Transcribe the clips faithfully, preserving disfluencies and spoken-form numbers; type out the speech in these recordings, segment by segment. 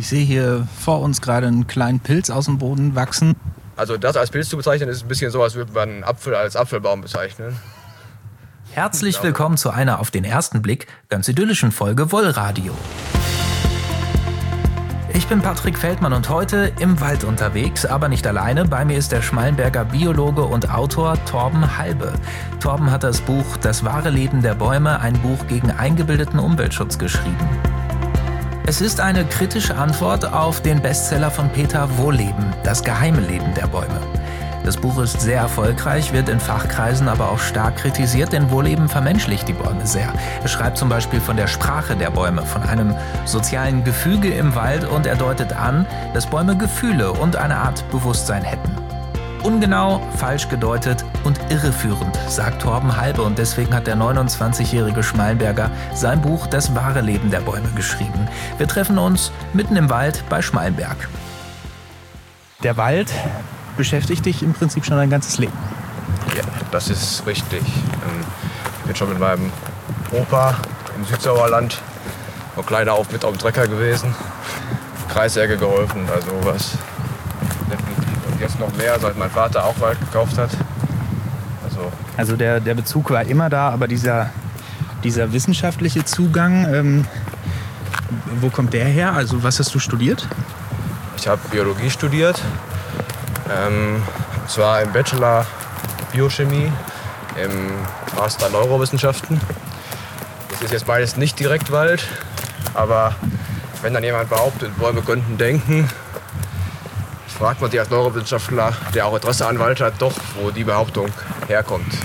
Ich sehe hier vor uns gerade einen kleinen Pilz aus dem Boden wachsen. Also das als Pilz zu bezeichnen, ist ein bisschen so, als würde man einen Apfel als Apfelbaum bezeichnen. Herzlich willkommen zu einer auf den ersten Blick ganz idyllischen Folge Wollradio. Ich bin Patrick Feldmann und heute im Wald unterwegs, aber nicht alleine. Bei mir ist der Schmallenberger Biologe und Autor Torben Halbe. Torben hat das Buch Das wahre Leben der Bäume, ein Buch gegen eingebildeten Umweltschutz, geschrieben. Es ist eine kritische Antwort auf den Bestseller von Peter Wohlleben, Das geheime Leben der Bäume. Das Buch ist sehr erfolgreich, wird in Fachkreisen aber auch stark kritisiert, denn Wohlleben vermenschlicht die Bäume sehr. Er schreibt zum Beispiel von der Sprache der Bäume, von einem sozialen Gefüge im Wald, und er deutet an, dass Bäume Gefühle und eine Art Bewusstsein hätten. Ungenau, falsch gedeutet und irreführend, sagt Torben Halbe, und deswegen hat der neunundzwanzigjährige Schmallenberger sein Buch Das wahre Leben der Bäume geschrieben. Wir treffen uns mitten im Wald bei Schmallenberg. Der Wald beschäftigt dich im Prinzip schon dein ganzes Leben. Ja, das ist richtig. Ich bin schon mit meinem Opa im Südsauerland von kleiner auf mit auf dem Trecker gewesen, Kreissäge geholfen, also was. Und jetzt noch mehr, seit mein Vater auch Wald gekauft hat. Also, also der, der Bezug war immer da, aber dieser, dieser wissenschaftliche Zugang, ähm, wo kommt der her? Also was hast du studiert? Ich habe Biologie studiert. Ähm, und zwar im Bachelor Biochemie, im Master Neurowissenschaften. Das ist jetzt beides nicht direkt Wald, aber wenn dann jemand behauptet, Bäume könnten denken, fragt man sich als Neurowissenschaftler, der auch Interesse an Wald hat, doch, wo die Behauptung herkommt.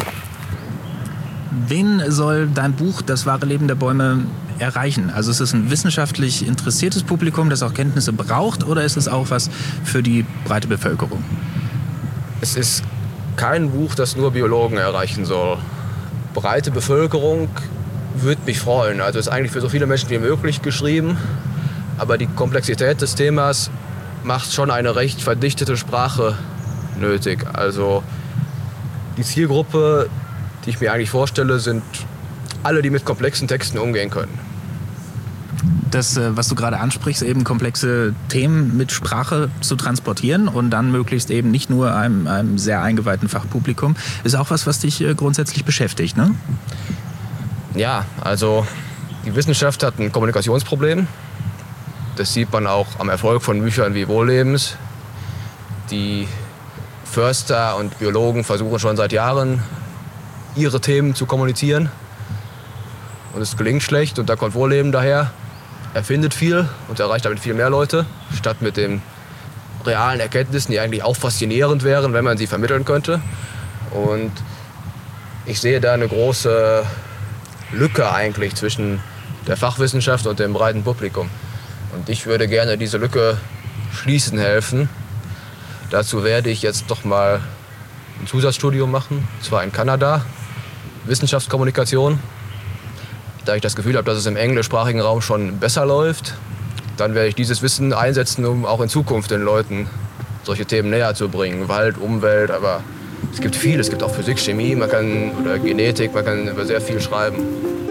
Wen soll dein Buch Das wahre Leben der Bäume erreichen? Also ist es ein wissenschaftlich interessiertes Publikum, das auch Kenntnisse braucht, oder ist es auch was für die breite Bevölkerung? Es ist kein Buch, das nur Biologen erreichen soll. Breite Bevölkerung würde mich freuen. Also es ist eigentlich für so viele Menschen wie möglich geschrieben, aber die Komplexität des Themas macht schon eine recht verdichtete Sprache nötig. Also die Zielgruppe, die ich mir eigentlich vorstelle, sind alle, die mit komplexen Texten umgehen können. Das, was du gerade ansprichst, eben komplexe Themen mit Sprache zu transportieren und dann möglichst eben nicht nur einem, einem sehr eingeweihten Fachpublikum, ist auch was, was dich grundsätzlich beschäftigt, ne? Ja, also die Wissenschaft hat ein Kommunikationsproblem. Das sieht man auch am Erfolg von Büchern wie Wohllebens. Die Förster und Biologen versuchen schon seit Jahren, ihre Themen zu kommunizieren. Und es gelingt schlecht, und da kommt Wohlleben daher. Er findet viel und erreicht damit viel mehr Leute, statt mit den realen Erkenntnissen, die eigentlich auch faszinierend wären, wenn man sie vermitteln könnte. Und ich sehe da eine große Lücke eigentlich zwischen der Fachwissenschaft und dem breiten Publikum. Und ich würde gerne diese Lücke schließen helfen. Dazu werde ich jetzt doch mal ein Zusatzstudium machen, und zwar in Kanada, Wissenschaftskommunikation. Da ich das Gefühl habe, dass es im englischsprachigen Raum schon besser läuft, dann werde ich dieses Wissen einsetzen, um auch in Zukunft den Leuten solche Themen näher zu bringen. Wald, Umwelt, aber es gibt viel. Es gibt auch Physik, Chemie, man kann, oder Genetik, man kann über sehr viel schreiben.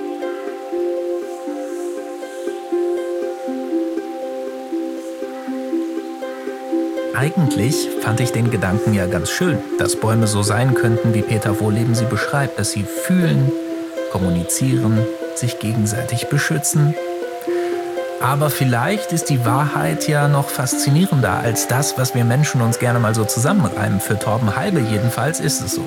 Eigentlich fand ich den Gedanken ja ganz schön, dass Bäume so sein könnten, wie Peter Wohlleben sie beschreibt, dass sie fühlen, kommunizieren, sich gegenseitig beschützen. Aber vielleicht ist die Wahrheit ja noch faszinierender als das, was wir Menschen uns gerne mal so zusammenreimen. Für Torben Halbe jedenfalls ist es so.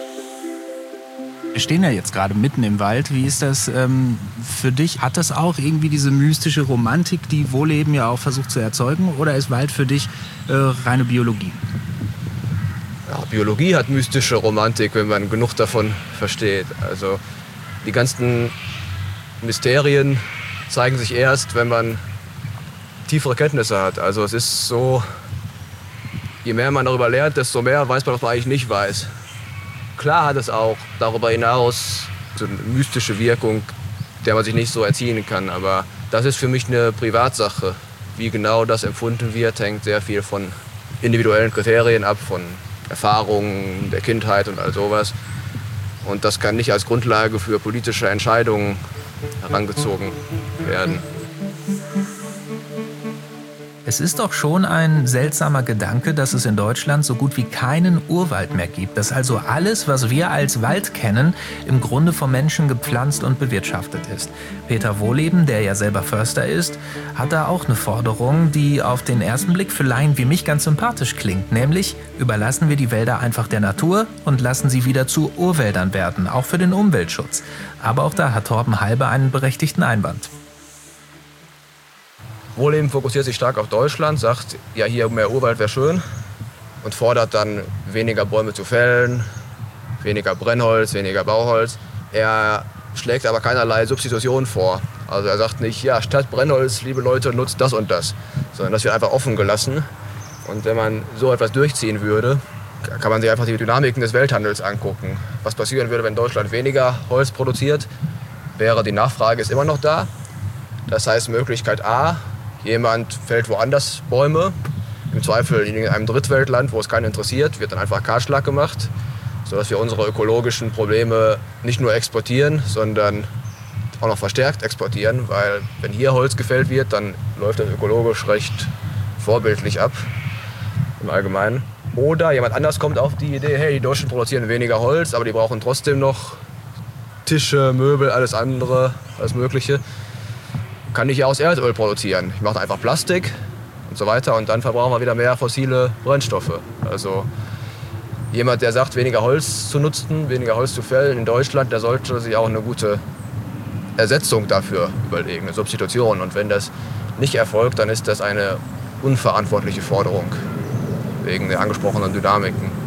Wir stehen ja jetzt gerade mitten im Wald. Wie ist das ähm, für dich? Hat das auch irgendwie diese mystische Romantik, die Wohlleben ja auch versucht zu erzeugen? Oder ist Wald für dich äh, reine Biologie? Ja, Biologie hat mystische Romantik, wenn man genug davon versteht. Also die ganzen Mysterien zeigen sich erst, wenn man tiefere Kenntnisse hat. Also es ist so, je mehr man darüber lernt, desto mehr weiß man, was man eigentlich nicht weiß. Klar hat es auch darüber hinaus so eine mystische Wirkung, der man sich nicht so erziehen kann. Aber das ist für mich eine Privatsache. Wie genau das empfunden wird, hängt sehr viel von individuellen Kriterien ab, von Erfahrungen der Kindheit und all sowas. Und das kann nicht als Grundlage für politische Entscheidungen herangezogen werden. Es ist doch schon ein seltsamer Gedanke, dass es in Deutschland so gut wie keinen Urwald mehr gibt. Dass also alles, was wir als Wald kennen, im Grunde vom Menschen gepflanzt und bewirtschaftet ist. Peter Wohleben, der ja selber Förster ist, hat da auch eine Forderung, die auf den ersten Blick für Laien wie mich ganz sympathisch klingt. Nämlich, überlassen wir die Wälder einfach der Natur und lassen sie wieder zu Urwäldern werden, auch für den Umweltschutz. Aber auch da hat Torben Halbe einen berechtigten Einwand. Wohleben fokussiert sich stark auf Deutschland, sagt, ja, hier mehr Urwald wäre schön und fordert dann weniger Bäume zu fällen, weniger Brennholz, weniger Bauholz. Er schlägt aber keinerlei Substitution vor. Also er sagt nicht, ja, statt Brennholz, liebe Leute, nutzt das und das, sondern das wird einfach offen gelassen. Und wenn man so etwas durchziehen würde, kann man sich einfach die Dynamiken des Welthandels angucken. Was passieren würde, wenn Deutschland weniger Holz produziert, wäre die Nachfrage ist immer noch da. Das heißt, Möglichkeit A, jemand fällt woanders Bäume, im Zweifel in einem Drittweltland, wo es keinen interessiert, wird dann einfach Kahlschlag gemacht, sodass wir unsere ökologischen Probleme nicht nur exportieren, sondern auch noch verstärkt exportieren, weil wenn hier Holz gefällt wird, dann läuft das ökologisch recht vorbildlich ab im Allgemeinen. Oder jemand anders kommt auf die Idee, hey, die Deutschen produzieren weniger Holz, aber die brauchen trotzdem noch Tische, Möbel, alles andere, alles Mögliche. Kann ich ja aus Erdöl produzieren. Ich mache einfach Plastik und so weiter und dann verbrauchen wir wieder mehr fossile Brennstoffe. Also jemand, der sagt, weniger Holz zu nutzen, weniger Holz zu fällen in Deutschland, der sollte sich auch eine gute Ersetzung dafür überlegen, eine Substitution. Und wenn das nicht erfolgt, dann ist das eine unverantwortliche Forderung wegen der angesprochenen Dynamiken.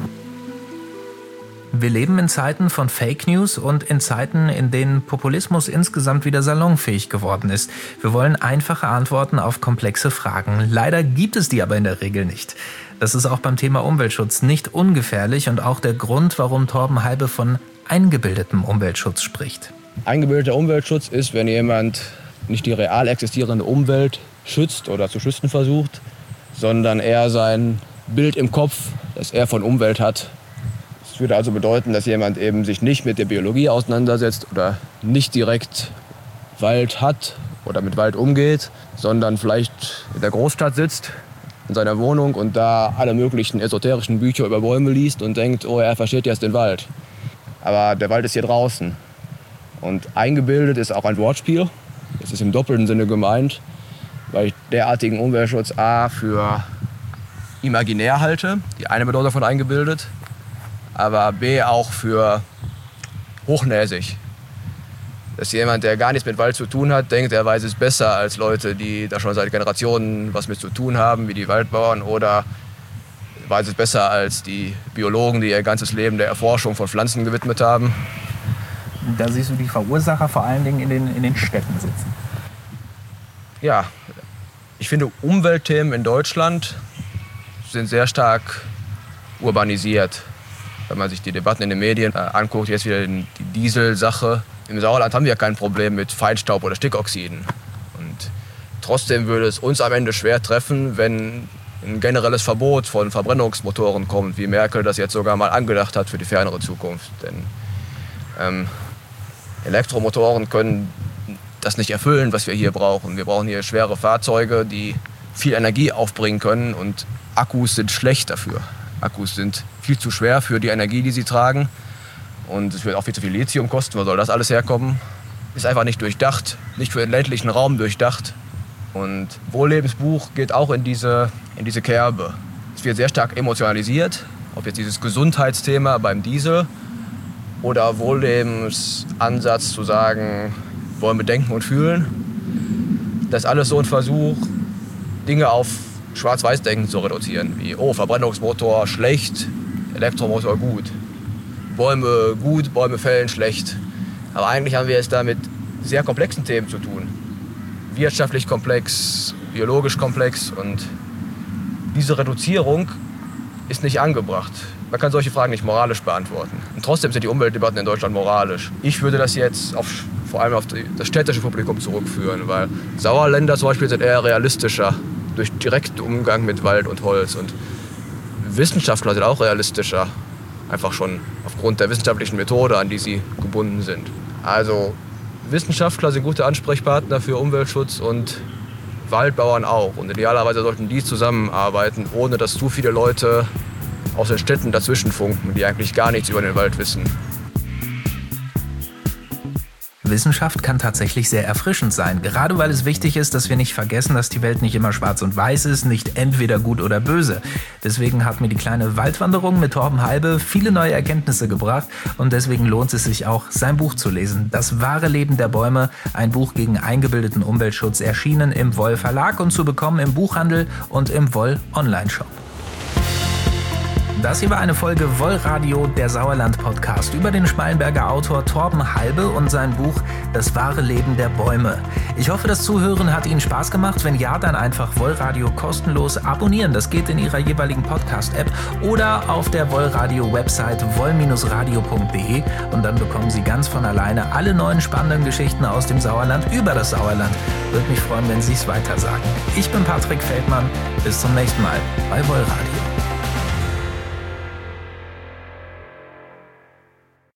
Wir leben in Zeiten von Fake News und in Zeiten, in denen Populismus insgesamt wieder salonfähig geworden ist. Wir wollen einfache Antworten auf komplexe Fragen. Leider gibt es die aber in der Regel nicht. Das ist auch beim Thema Umweltschutz nicht ungefährlich und auch der Grund, warum Torben Halbe von eingebildetem Umweltschutz spricht. Eingebildeter Umweltschutz ist, wenn jemand nicht die real existierende Umwelt schützt oder zu schützen versucht, sondern eher sein Bild im Kopf, das er von Umwelt hat. Das würde also bedeuten, dass jemand eben sich nicht mit der Biologie auseinandersetzt oder nicht direkt Wald hat oder mit Wald umgeht, sondern vielleicht in der Großstadt sitzt, in seiner Wohnung und da alle möglichen esoterischen Bücher über Bäume liest und denkt, oh, er versteht jetzt den Wald. Aber der Wald ist hier draußen. Und eingebildet ist auch ein Wortspiel. Das ist im doppelten Sinne gemeint, weil ich derartigen Umweltschutz A für imaginär halte, die eine Bedeutung von eingebildet, aber B auch für hochnäsig. Dass jemand, der gar nichts mit Wald zu tun hat, denkt, er weiß es besser als Leute, die da schon seit Generationen was mit zu tun haben, wie die Waldbauern, oder weiß es besser als die Biologen, die ihr ganzes Leben der Erforschung von Pflanzen gewidmet haben. Da siehst du die Verursacher vor allen Dingen in den, in den Städten sitzen. Ja, ich finde, Umweltthemen in Deutschland sind sehr stark urbanisiert. Wenn man sich die Debatten in den Medien äh, anguckt, jetzt wieder die Dieselsache. Im Sauerland haben wir kein Problem mit Feinstaub oder Stickoxiden. Und trotzdem würde es uns am Ende schwer treffen, wenn ein generelles Verbot von Verbrennungsmotoren kommt, wie Merkel das jetzt sogar mal angedacht hat für die fernere Zukunft. Denn ähm, Elektromotoren können das nicht erfüllen, was wir hier brauchen. Wir brauchen hier schwere Fahrzeuge, die viel Energie aufbringen können, und Akkus sind schlecht dafür. Akkus sind viel zu schwer für die Energie, die sie tragen. Und es wird auch viel zu viel Lithium kosten. Wo soll das alles herkommen? Ist einfach nicht durchdacht, nicht für den ländlichen Raum durchdacht. Und Wohllebens Buch geht auch in diese, in diese Kerbe. Es wird sehr stark emotionalisiert, ob jetzt dieses Gesundheitsthema beim Diesel oder Wohllebens Ansatz zu sagen, wollen wir denken und fühlen. Das ist alles so ein Versuch, Dinge auf Schwarz-Weiß-Denken zu reduzieren. Wie, oh, Verbrennungsmotor schlecht, Elektromotor gut. Bäume gut, Bäume fällen schlecht. Aber eigentlich haben wir es da mit sehr komplexen Themen zu tun. Wirtschaftlich komplex, biologisch komplex, und diese Reduzierung ist nicht angebracht. Man kann solche Fragen nicht moralisch beantworten. Und trotzdem sind die Umweltdebatten in Deutschland moralisch. Ich würde das jetzt auf, vor allem auf die, das städtische Publikum zurückführen, weil Sauerländer zum Beispiel sind eher realistischer durch direkten Umgang mit Wald und Holz. Und Wissenschaftler sind auch realistischer, einfach schon aufgrund der wissenschaftlichen Methode, an die sie gebunden sind. Also Wissenschaftler sind gute Ansprechpartner für Umweltschutz, und Waldbauern auch. Und idealerweise sollten die zusammenarbeiten, ohne dass zu viele Leute aus den Städten dazwischen funken, die eigentlich gar nichts über den Wald wissen. Wissenschaft kann tatsächlich sehr erfrischend sein, gerade weil es wichtig ist, dass wir nicht vergessen, dass die Welt nicht immer schwarz und weiß ist, nicht entweder gut oder böse. Deswegen hat mir die kleine Waldwanderung mit Torben Halbe viele neue Erkenntnisse gebracht und deswegen lohnt es sich auch, sein Buch zu lesen. Das wahre Leben der Bäume, ein Buch gegen eingebildeten Umweltschutz, erschienen im Woll Verlag und zu bekommen im Buchhandel und im Woll Online-Shop. Das hier war eine Folge Wollradio, der Sauerland-Podcast über den Schmallenberger Autor Torben Halbe und sein Buch Das wahre Leben der Bäume. Ich hoffe, das Zuhören hat Ihnen Spaß gemacht. Wenn ja, dann einfach Wollradio kostenlos abonnieren. Das geht in Ihrer jeweiligen Podcast-App oder auf der Wollradio-Website woll radio punkt de und dann bekommen Sie ganz von alleine alle neuen spannenden Geschichten aus dem Sauerland über das Sauerland. Würde mich freuen, wenn Sie es weitersagen. Ich bin Patrick Feldmann. Bis zum nächsten Mal bei Wollradio.